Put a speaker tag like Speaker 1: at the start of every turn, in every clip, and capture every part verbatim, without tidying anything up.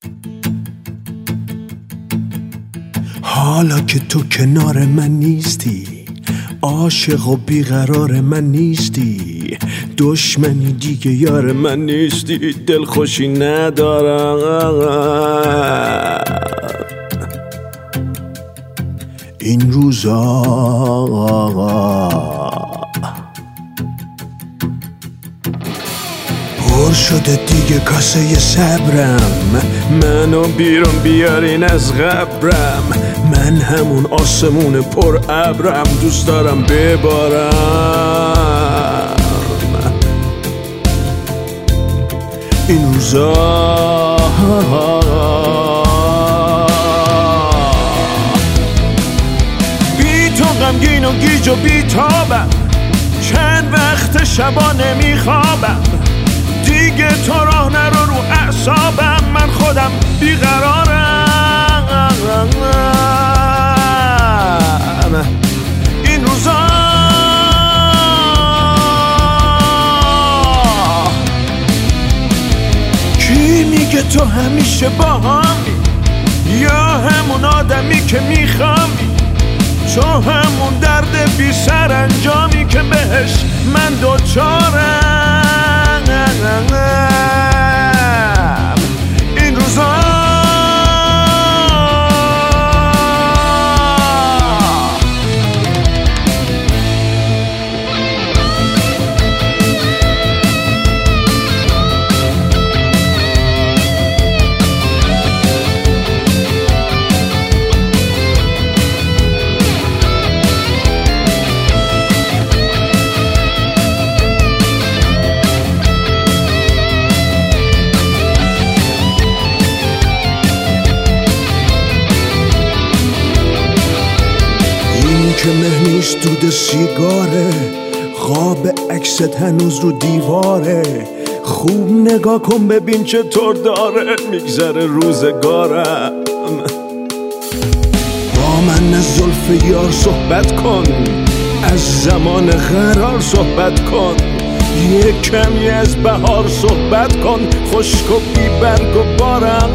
Speaker 1: حالا که تو کنار من نیستی، عاشق و بیقرار من نیستی، دشمنی دیگه یار من نیستی، دلخوشی ندارم این روزا. پر شده دیگه کاسه صبرم، منو بیرون بیارین از قبرم، من همون آسمون پر ابرم، دوست دارم ببارم این روزا. بی تو غمگین و گیج و بی تابم، چند وقت شبا نمیخوابم، دیگه تو راه نرو رو اعصابم، من خودم بیقرارم این روزا. کی میگه تو همیشه با همی، یا همون آدمی که میخوامی، تو همون درد بی سرانجامی که بهش من دوچارم این روزا. که مه نیست دود سیگاره، خواب عکست هنوز رو دیواره، خوب نگاه کن ببین چطور داره میگذره روزگارم. با من از زلف یار صحبت کن، از زمان قرار صحبت کن، یه کمی از بهار صحبت کن، خشک و بی برگ و بارم.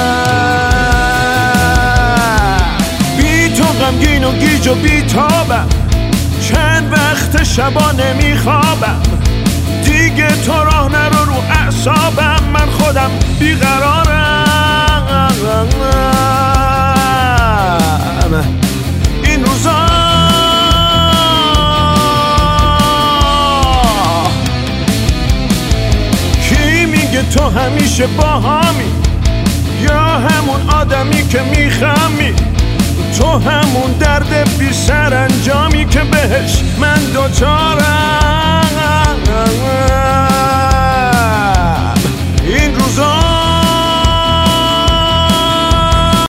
Speaker 1: غمگین و گیج و بی تابم، چند وقت شبا نمیخوابم، دیگه تو راه نرو رو اعصابم، من خودم بیقرارم این روزا. کی میگه تو همیشه با همی، یا همون آدمی که میخمی، تو همون درد بی سرانجامی که بهش من دوچارم